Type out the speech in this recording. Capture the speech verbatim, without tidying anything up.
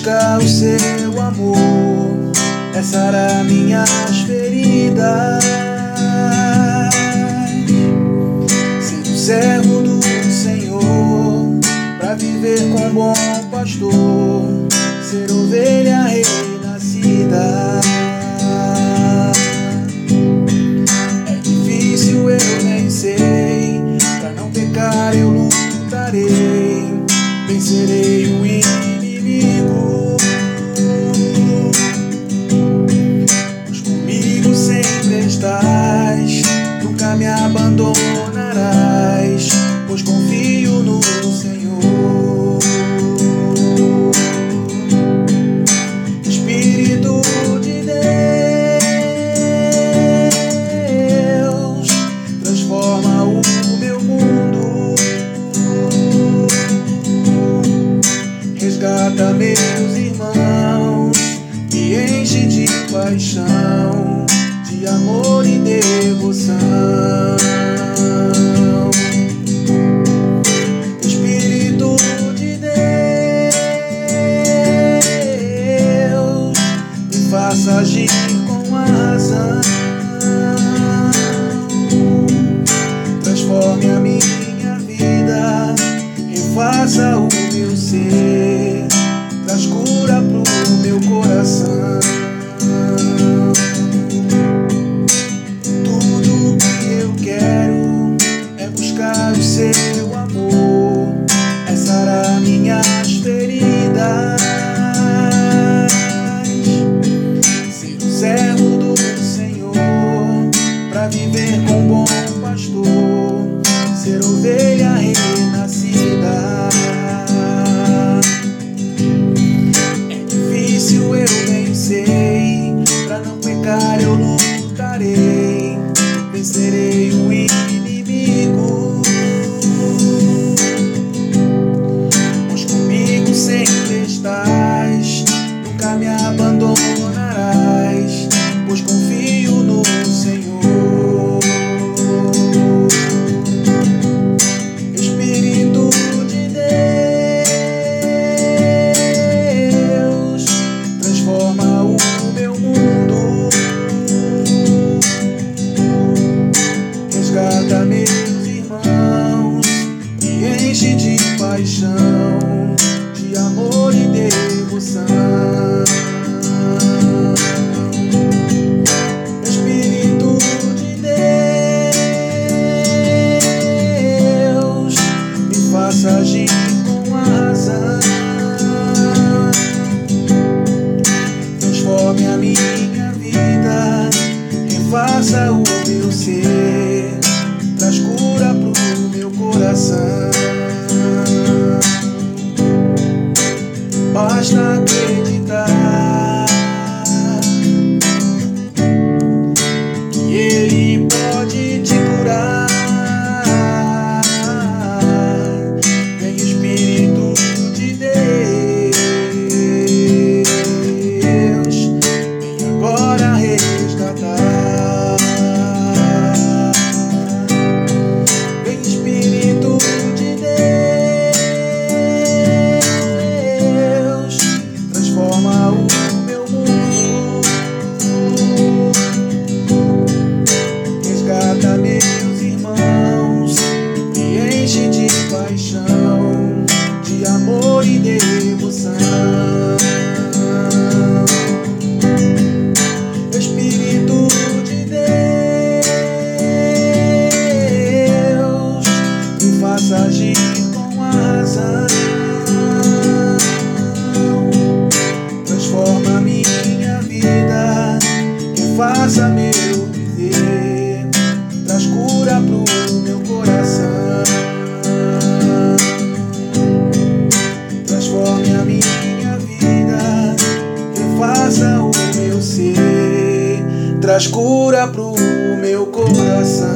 buscar o seu amor, é sarar minhas feridas, sendo servo do Senhor, pra viver com bom pastor, ser ovelha renascida. É difícil, eu nem sei, pra não pecar eu lutarei, vencerei o inimigo, pois comigo sempre estás, nunca me abandonarás, pois confio no Senhor. Espírito de Deus, transforma o meu mundo, resgata meus irmãos, me enche de paixão, de amor e devoção. Espírito de Deus, me faça agir com a razão, transforme a minha vida, refaça o meu ser, traz cura pro meu coração. Tudo que eu quero é buscar o seu amor, é sarar minhas feridas, ser o servo do Senhor, pra viver com bom pastor, ser ovelha renascida. Eu nem sei, pra não pecar eu lutarei, vencerei o inimigo, pois comigo sempre estás, nunca me abandonarás, pois confio no Senhor. Espírito de Deus, transforma o meu mundo, resgata meus irmãos, me enche de paixão, de amor e devoção. Espírito de Deus, me faça agir com a razão, transforme a minha vida, refaça o meu ser, traz cura pro meu coração. Basta acreditar que Ele pode te curar. Vem Espírito de Deus, vem agora resgatar. Vem Espírito de Deus, transforma o meu mundo, resgata meus irmãos, me enche de paixão, de amor e devoção. Espírito de Deus, me faça agir com a razão, transforma minha vida, refaça meu viver, traz cura pro meu coração. Transforme a minha vida, refaça o meu ser, traz cura pro meu coração.